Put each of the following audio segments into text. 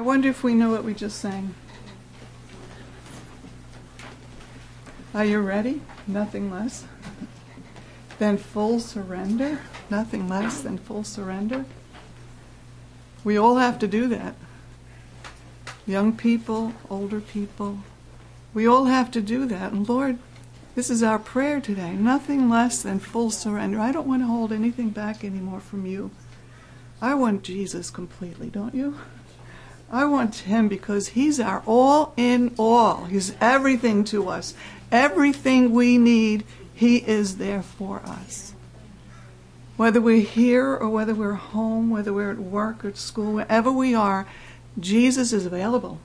wonder if we know what we just sang. Are you ready? Nothing less than full surrender. Nothing less than full surrender. We all have to do that. Young people, older people, we all have to do that. And Lord, this is our prayer today. Nothing less than full surrender. I don't want to hold anything back anymore from you. I want Jesus completely, don't you? I want him because he's our all in all. He's everything to us. Everything we need, he is there for us. Whether we're here or whether we're home, whether we're at work or at school, wherever we are, Jesus is available.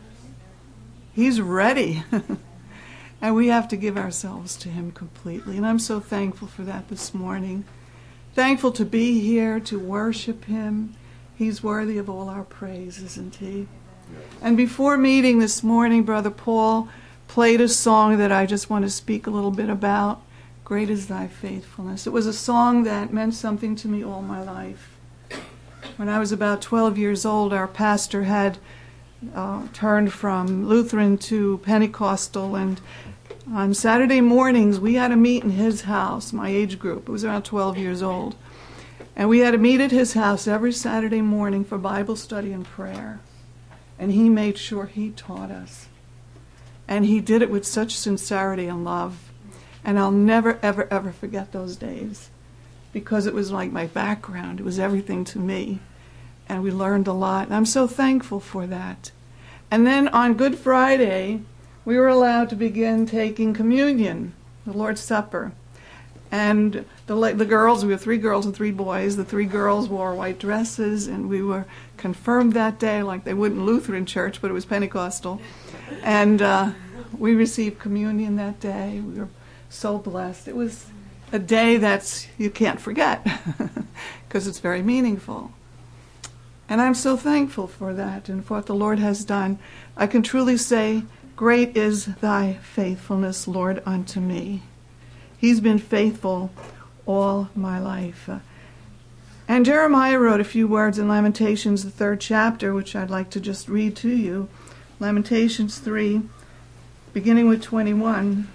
He's ready. And we have to give ourselves to him completely. And I'm so thankful for that this morning. Thankful to be here to worship him. He's worthy of all our praise, isn't he? And before meeting this morning, Brother Paul played a song that I just want to speak a little bit about. Great is thy faithfulness. It was a song that meant something to me all my life. When I was about 12 years old, our pastor had turned from Lutheran to Pentecostal, and on Saturday mornings we had to meet in his house, my age group. It was around 12 years old. And we had to meet at his house every Saturday morning for Bible study and prayer. And he made sure he taught us. And he did it with such sincerity and love. And I'll never, ever, ever forget those days. Because it was like my background. It was everything to me. And we learned a lot. And I'm so thankful for that. And then on Good Friday, we were allowed to begin taking communion, the Lord's Supper. And the girls, we were 3 girls and 3 boys. The 3 girls wore white dresses, and we were confirmed that day, like they would in Lutheran church, but it was Pentecostal. And we received communion that day. We were so blessed. It was a day that you can't forget, because it's very meaningful. And I'm so thankful for that and for what the Lord has done. I can truly say, great is thy faithfulness, Lord, unto me. He's been faithful all my life. And Jeremiah wrote a few words in Lamentations, the 3rd chapter, which I'd like to just read to you. Lamentations 3, beginning with 21.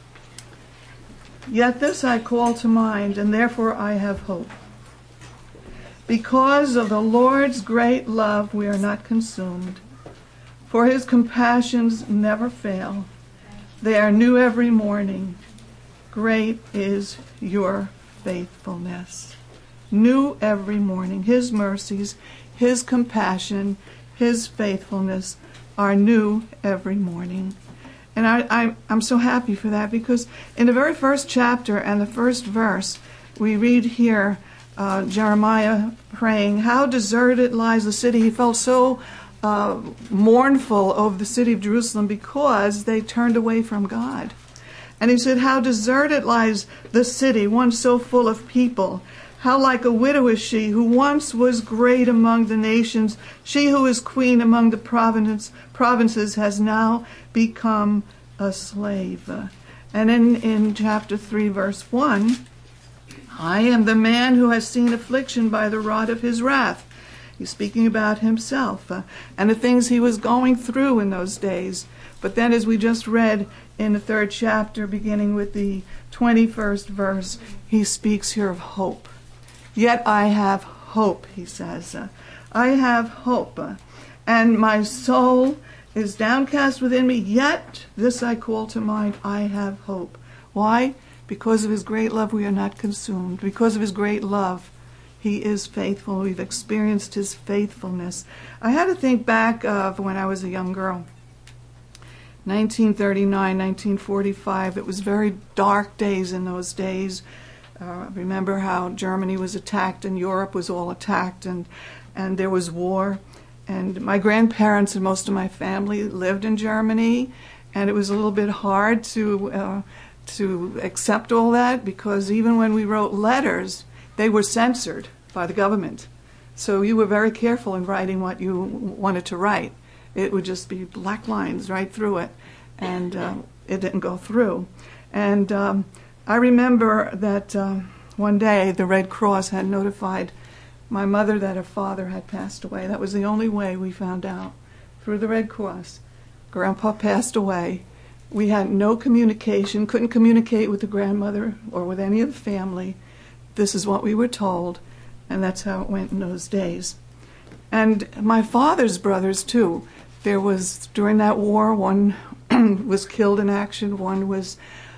Yet this I call to mind, and therefore I have hope. Because of the Lord's great love we are not consumed, for his compassions never fail. They are new every morning. Great is your faithfulness. New every morning. His mercies, his compassion, his faithfulness are new every morning. And I'm so happy for that, because in the very first chapter and the first verse, we read here Jeremiah praying, how deserted lies the city. He felt so mournful over the city of Jerusalem because they turned away from God. And he said, how deserted lies the city, once so full of people. How like a widow is she, who once was great among the nations. She who is queen among the provinces has now become a slave. And in chapter 3, verse 1, I am the man who has seen affliction by the rod of his wrath. He's speaking about himself and the things he was going through in those days. But then, as we just read in the 3rd chapter, beginning with the 21st verse, he speaks here of hope. Yet I have hope, he says. I have hope. And my soul is downcast within me, yet this I call to mind, I have hope. Why? Because of his great love we are not consumed. Because of his great love, he is faithful. We've experienced his faithfulness. I had to think back of when I was a young girl. 1939, 1945. It was very dark days in those days. Remember how Germany was attacked and Europe was all attacked, and there was war. And my grandparents and most of my family lived in Germany, and it was a little bit hard to accept all that, because even when we wrote letters, they were censored by the government. So you were very careful in writing what you wanted to write. It would just be black lines right through it, and it didn't go through. And I remember that one day the Red Cross had notified my mother that her father had passed away. That was the only way we found out, through the Red Cross. Grandpa passed away. We had no communication, couldn't communicate with the grandmother or with any of the family. This is what we were told, and that's how it went in those days. And my father's brothers, too. There was, during that war, one was killed in action, one was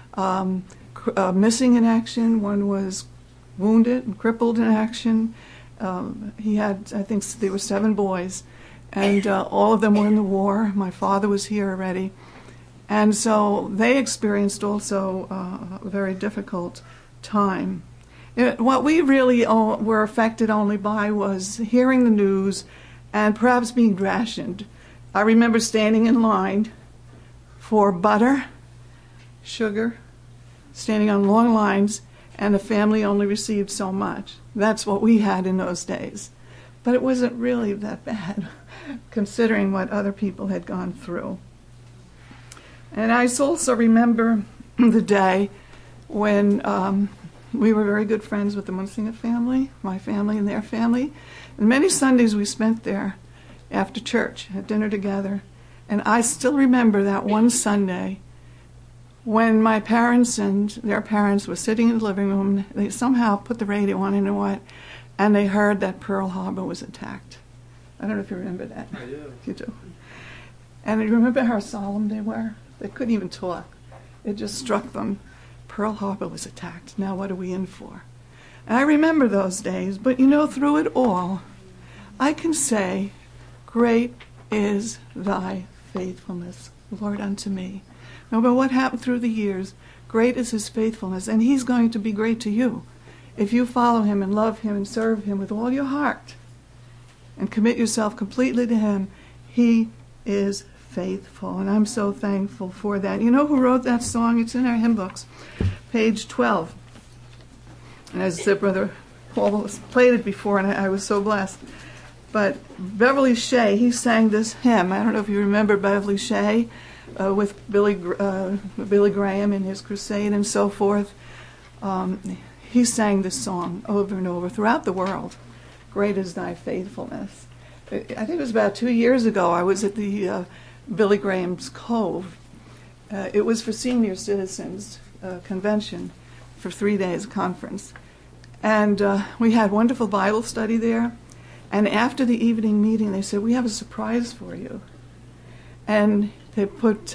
missing in action, one was wounded and crippled in action. He had, I think there were 7 boys, and all of them were in the war. My father was here already. And so they experienced also a very difficult time. What we really were affected only by was hearing the news and perhaps being rationed. I remember standing in line for butter, sugar, standing on long lines, and the family only received so much. That's what we had in those days. But it wasn't really that bad, considering what other people had gone through. And I also remember the day when we were very good friends with the Munsinger family, my family and their family. And many Sundays we spent there after church, at dinner together. And I still remember that one Sunday when my parents and their parents were sitting in the living room. They somehow put the radio on, you know what, and they heard that Pearl Harbor was attacked. I don't know if you remember that. I do. You do. And you remember how solemn they were? They couldn't even talk. It just struck them. Pearl Harbor was attacked. Now what are we in for? And I remember those days, but you know, through it all, I can say, great is thy faithfulness, Lord, unto me. No matter what happened through the years, great is his faithfulness, and he's going to be great to you if you follow him and love him and serve him with all your heart and commit yourself completely to him. He is faithful, and I'm so thankful for that. You know who wrote that song? It's in our hymn books, page 12. And as Brother Paul played it before, and I was so blessed. But Beverly Shea, he sang this hymn. I don't know if you remember Beverly Shea with Billy Graham in his crusade and so forth. He sang this song over and over throughout the world. Great is thy faithfulness. I think it was about 2 years ago. I was at the Billy Graham's Cove. It was for senior citizens convention for 3 days conference. And we had wonderful Bible study there. And after the evening meeting, they said, we have a surprise for you. And they brought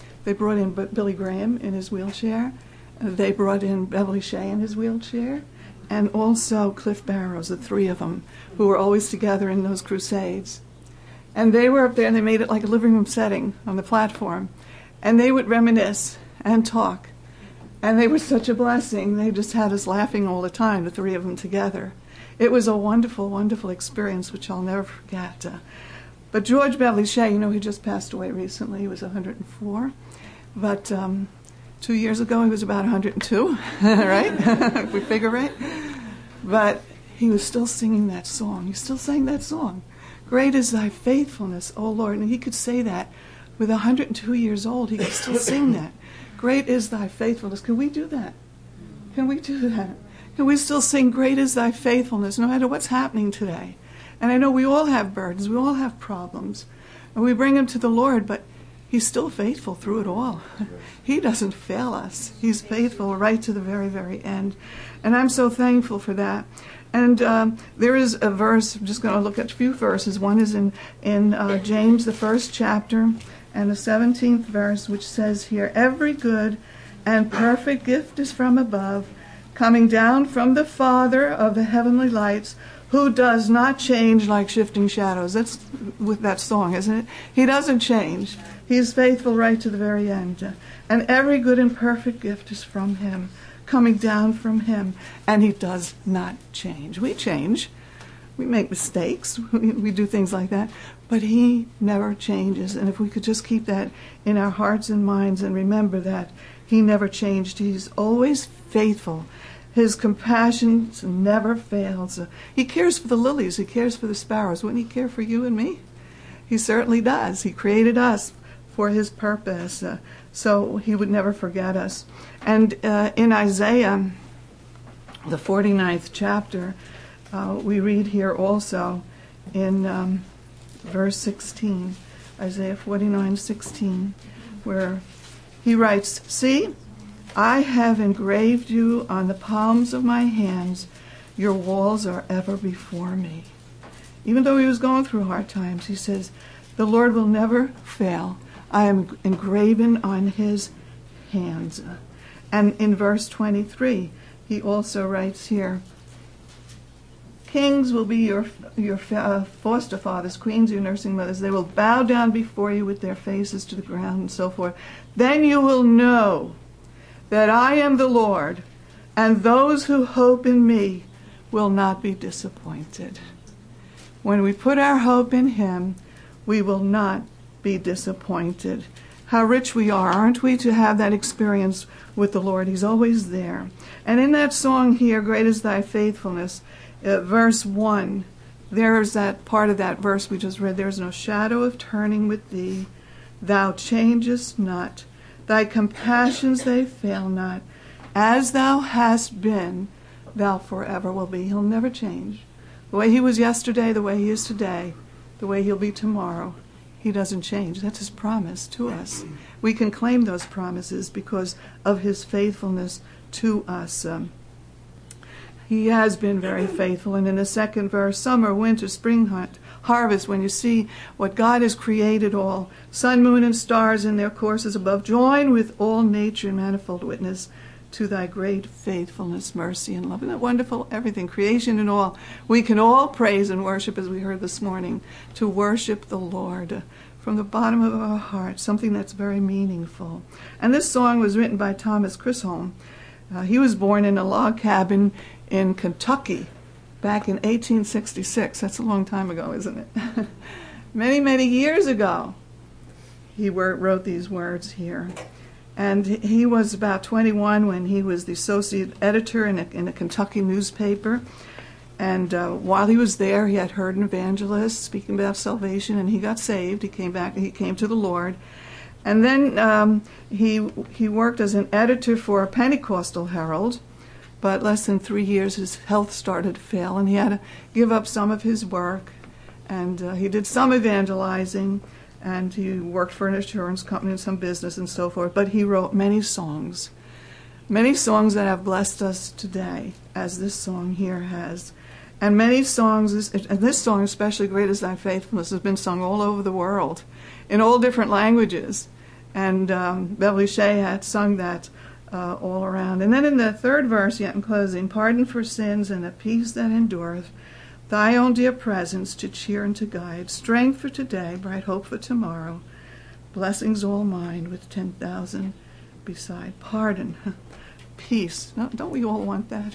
in Billy Graham in his wheelchair. They brought in Beverly Shea in his wheelchair. And also Cliff Barrows, the 3 of them, who were always together in those crusades. And they were up there, and they made it like a living room setting on the platform. And they would reminisce and talk. And they were such a blessing. They just had us laughing all the time, the 3 of them together. It was a wonderful, wonderful experience, which I'll never forget. But George Beverly Shea, you know, he just passed away recently. He was 104. But 2 years ago, he was about 102, right? If we figure right. But he was still singing that song. He still sang that song. Great is thy faithfulness, O Lord. And he could say that with 102 years old. He could still sing that. Great is thy faithfulness. Can we do that? Can we do that? Can we still sing, great is thy faithfulness, no matter what's happening today? And I know we all have burdens, we all have problems, and we bring them to the Lord, but he's still faithful through it all. He doesn't fail us. He's faithful right to the very, very end. And I'm so thankful for that. And there is a verse, I'm just going to look at a few verses. One is in James, the 1st chapter, and the 17th verse, which says here, every good and perfect gift is from above, coming down from the Father of the heavenly lights, who does not change like shifting shadows. That's with that song, isn't it? He doesn't change. He is faithful right to the very end. And every good and perfect gift is from him, coming down from him, and he does not change. We change. We make mistakes. We do things like that. But he never changes. And if we could just keep that in our hearts and minds and remember that he never changed. He's always faithful. His compassion never fails. He cares for the lilies. He cares for the sparrows. Wouldn't he care for you and me? He certainly does. He created us for his purpose. So he would never forget us. And in Isaiah, the 49th chapter, we read here also in verse 16, Isaiah 49:16, where he writes, "See, I have engraved you on the palms of my hands. Your walls are ever before me." Even though he was going through hard times, he says, the Lord will never fail. I am engraven on his hands. And in verse 23, he also writes here, "Kings will be your foster fathers, queens your nursing mothers. They will bow down before you with their faces to the ground," and so forth. "Then you will know that I am the Lord, and those who hope in me will not be disappointed." When we put our hope in him, we will not be disappointed. How rich we are, aren't we, to have that experience with the Lord? He's always there. And in that song here, "Great is thy faithfulness," verse 1, there's that part of that verse we just read. "There is no shadow of turning with thee. Thou changest not. Thy compassions, they fail not. As thou hast been, thou forever will be." He'll never change. The way he was yesterday, the way he is today, the way he'll be tomorrow, he doesn't change. That's his promise to us. We can claim those promises because of his faithfulness to us. He has been very faithful. And in the second verse, "Summer, winter, spring, harvest," when you see what God has created all, sun, moon, and stars in their courses above, join with all nature in manifold witness to thy great faithfulness, mercy, and love. Isn't that wonderful? Everything, creation and all. We can all praise and worship, as we heard this morning, to worship the Lord from the bottom of our heart, something that's very meaningful. And this song was written by Thomas Chisholm. He was born in a log cabin in Kentucky back in 1866. That's a long time ago, isn't it? Many, many years ago, he wrote these words here. And he was about 21 when he was the associate editor in a Kentucky newspaper. And while he was there, he had heard an evangelist speaking about salvation, and he got saved. He came back, he came to the Lord. And then he worked as an editor for a Pentecostal Herald, but less than 3 years his health started to fail, and he had to give up some of his work. And he did some evangelizing, and he worked for an insurance company and some business and so forth. But he wrote many songs that have blessed us today, as this song here has. And many songs, and this song especially, "Great is Thy Faithfulness," has been sung all over the world in all different languages. And Beverly Shea had sung that all around. And then in the third verse, yet in closing, "Pardon for sins and a peace that endureth, thy own dear presence to cheer and to guide, strength for today, bright hope for tomorrow, blessings all mine with 10,000 beside." Pardon, peace. Don't we all want that?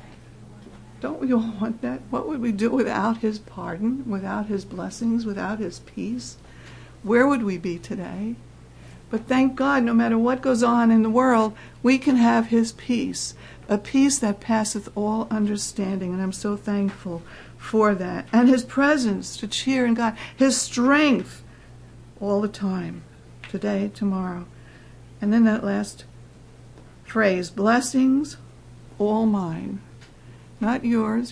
Don't we all want that? What would we do without his pardon, without his blessings, without his peace? Where would we be today? But thank God, no matter what goes on in the world, we can have his peace, a peace that passeth all understanding, and I'm so thankful for that. And his presence to cheer and guide, his strength all the time, today, tomorrow. And then that last phrase, "Blessings all mine." Not yours,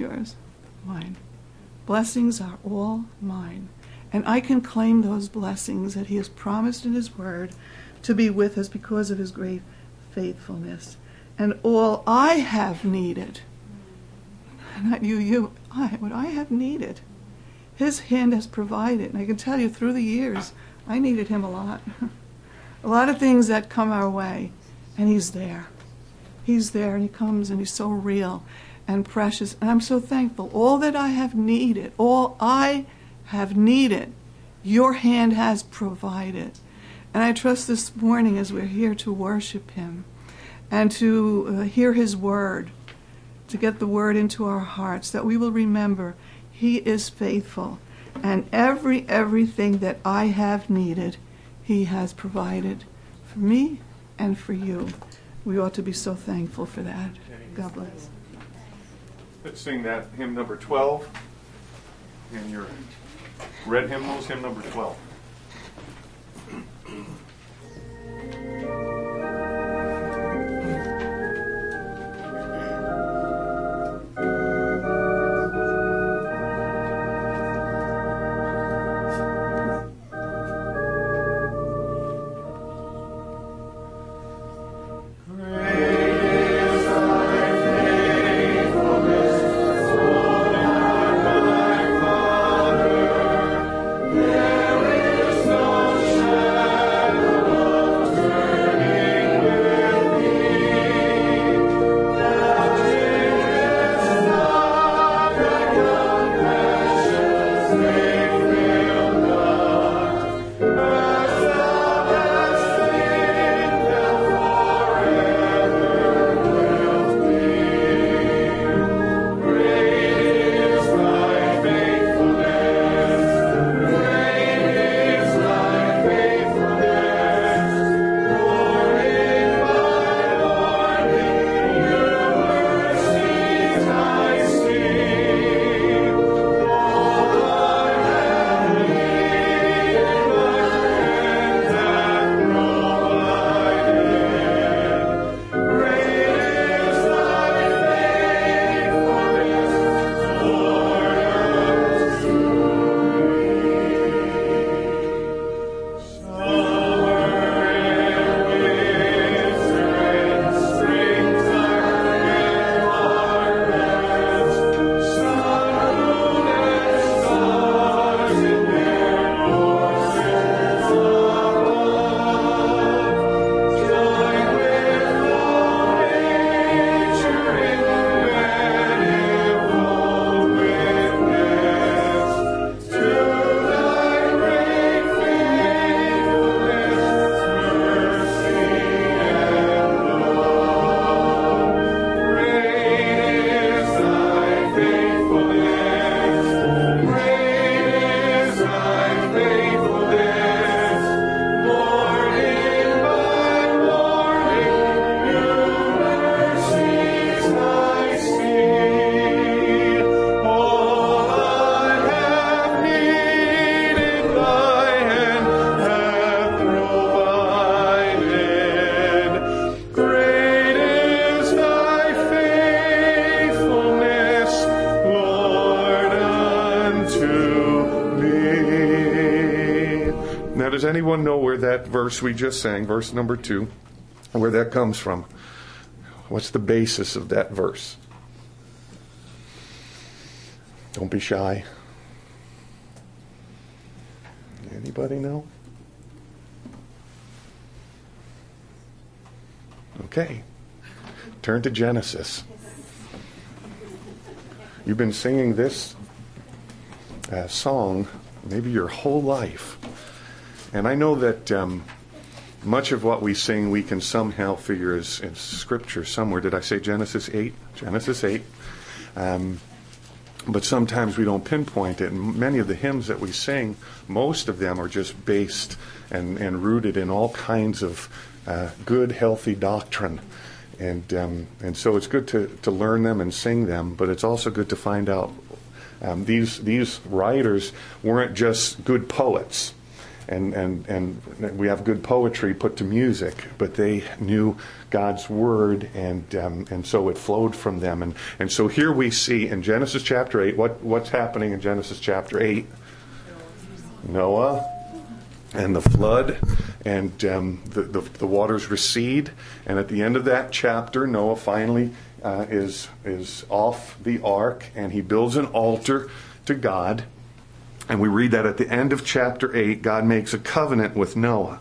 mine. Blessings are all mine. And I can claim those blessings that he has promised in his word to be with us because of his great faithfulness. And all I have needed, not you, what I have needed, his hand has provided. And I can tell you through the years, I needed him a lot. A lot of things that come our way, and he's there. He's there, and he comes, and he's so real and precious. And I'm so thankful. All that I have needed, your hand has provided. And I trust this morning as we're here to worship him and to hear his word, to get the word into our hearts, that we will remember he is faithful. And everything that I have needed, he has provided for me and for you. We ought to be so thankful for that. God bless. Let's sing that hymn number 12 in your red hymnals, hymn number 12. does anyone know where that verse we just sang, verse number 2, where that comes from? What's the basis of that verse? Don't be shy. Anybody know? Okay. Turn to Genesis. You've been singing this song maybe your whole life. And I know that much of what we sing we can somehow figure is in Scripture somewhere. Did I say Genesis 8? Genesis 8. But sometimes we don't pinpoint it. And many of the hymns that we sing, most of them are just based and rooted in all kinds of good, healthy doctrine. And so it's good to learn them and sing them, but it's also good to find out these writers weren't just good poets. And we have good poetry put to music, but they knew God's word, and so it flowed from them. And so here we see in Genesis chapter 8, what's happening in Genesis chapter 8? Noah and the flood, and the waters recede, and at the end of that chapter, Noah finally is off the ark, and he builds an altar to God. And we read that at the end of chapter 8, God makes a covenant with Noah.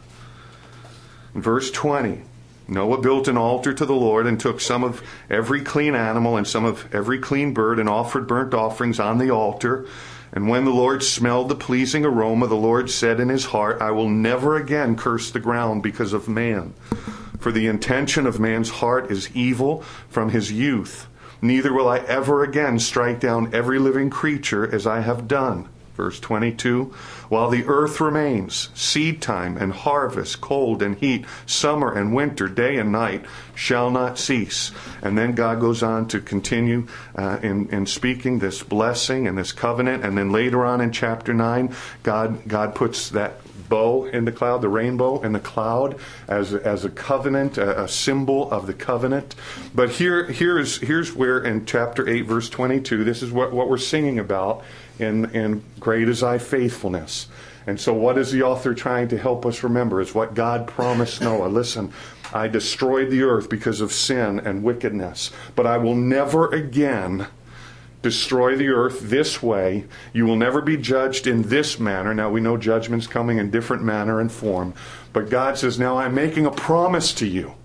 In verse 20, Noah built an altar to the Lord and took some of every clean animal and some of every clean bird and offered burnt offerings on the altar. And when the Lord smelled the pleasing aroma, the Lord said in his heart, I will never again curse the ground because of man. For the intention of man's heart is evil from his youth. Neither will I ever again strike down every living creature as I have done. Verse 22, while the earth remains, seed time and harvest, cold and heat, summer and winter, day and night shall not cease. And then God goes on to continue in speaking this blessing and this covenant. And then later on in chapter 9, God puts that bow in the cloud, the rainbow in the cloud, as a covenant, a symbol of the covenant. But here's where in chapter 8, verse 22, this is what we're singing about in Great is Thy Faithfulness. And so what is the author trying to help us remember? Is what God promised Noah. Listen, I destroyed the earth because of sin and wickedness, but I will never again destroy the earth this way. You will never be judged in this manner. Now we know judgment's coming in different manner and form. But God says, now I'm making a promise to you.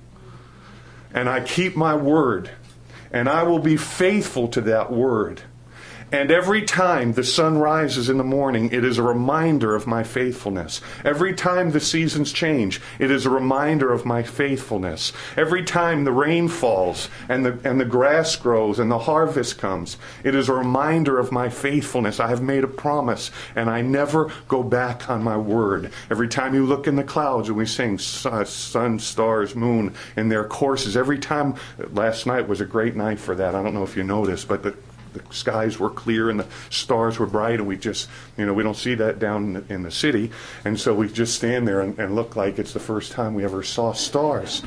And I keep my word. And I will be faithful to that word. And every time the sun rises in the morning, it is a reminder of my faithfulness. Every time the seasons change, it is a reminder of my faithfulness. Every time the rain falls and the grass grows and the harvest comes, it is a reminder of my faithfulness. I have made a promise and I never go back on my word. Every time you look in the clouds and we sing sun, stars, moon in their courses, every time, last night was a great night for that. I don't know if you noticed, but the skies were clear and the stars were bright, and we just, we don't see that down in the city, and so we just stand there and look like it's the first time we ever saw stars.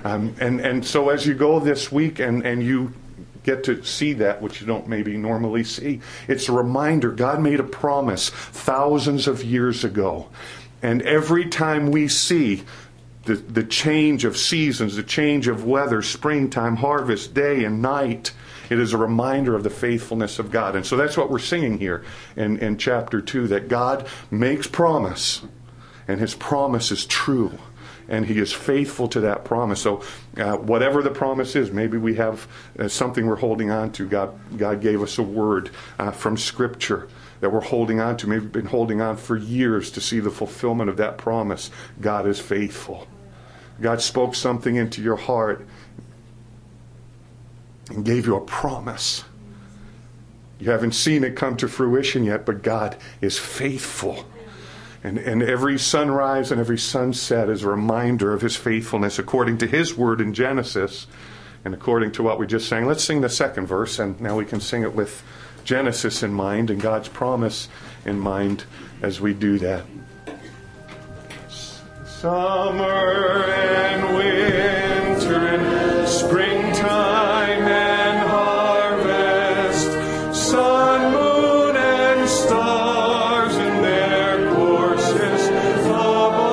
And so as you go this week and you get to see that, which you don't maybe normally see, it's a reminder God made a promise thousands of years ago. And every time we see the change of seasons, the change of weather, springtime, harvest, day and night, it is a reminder of the faithfulness of God. And so that's what we're singing here in chapter 2, that God makes promise, and his promise is true, and he is faithful to that promise. So whatever the promise is, maybe we have something we're holding on to. God gave us a word from Scripture that we're holding on to. Maybe we've been holding on for years to see the fulfillment of that promise. God is faithful. God spoke something into your heart and gave you a promise. You haven't seen it come to fruition yet, but God is faithful. And every sunrise and every sunset is a reminder of his faithfulness according to his word in Genesis and according to what we just sang. Let's sing the second verse, and now we can sing it with Genesis in mind and God's promise in mind as we do that. Summer and winter and springtime and harvest, sun, moon, and stars in their courses above.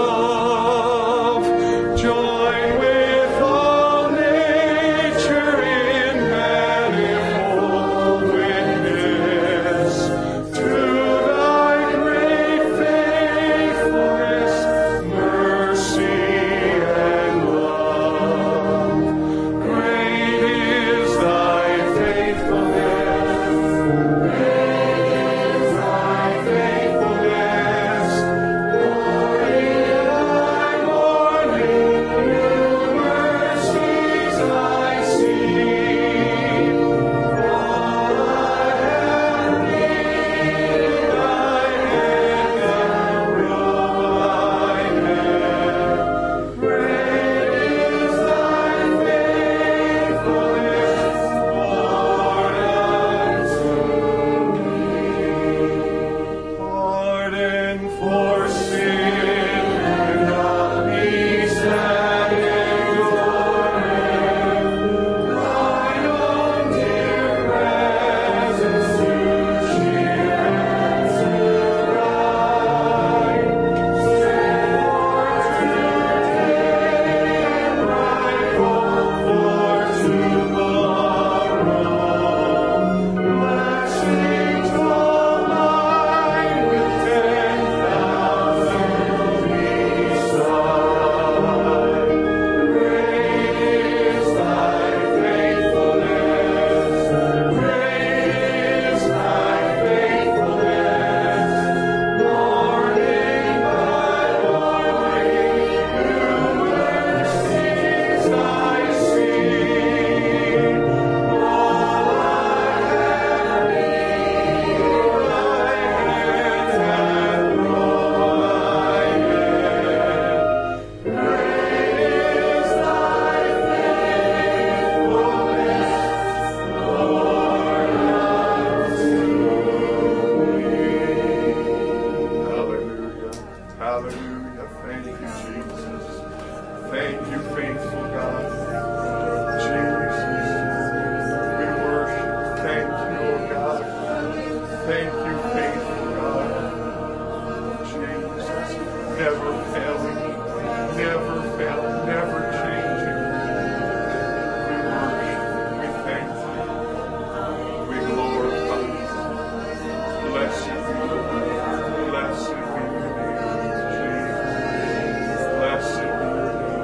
Hallelujah. Thank you, Jesus. Thank you, faithful God. Jesus. We worship. Thank you, oh God. Thank you, faithful God. Jesus. Never failing. Never failing. Never changing. We worship. We thank you. We glorify you. Blessed be the Lord. Blessed be your name, Jesus. Blessed be your name,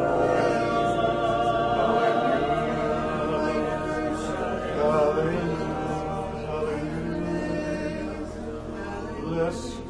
Hallelujah. Hallelujah. Hallelujah. Blessed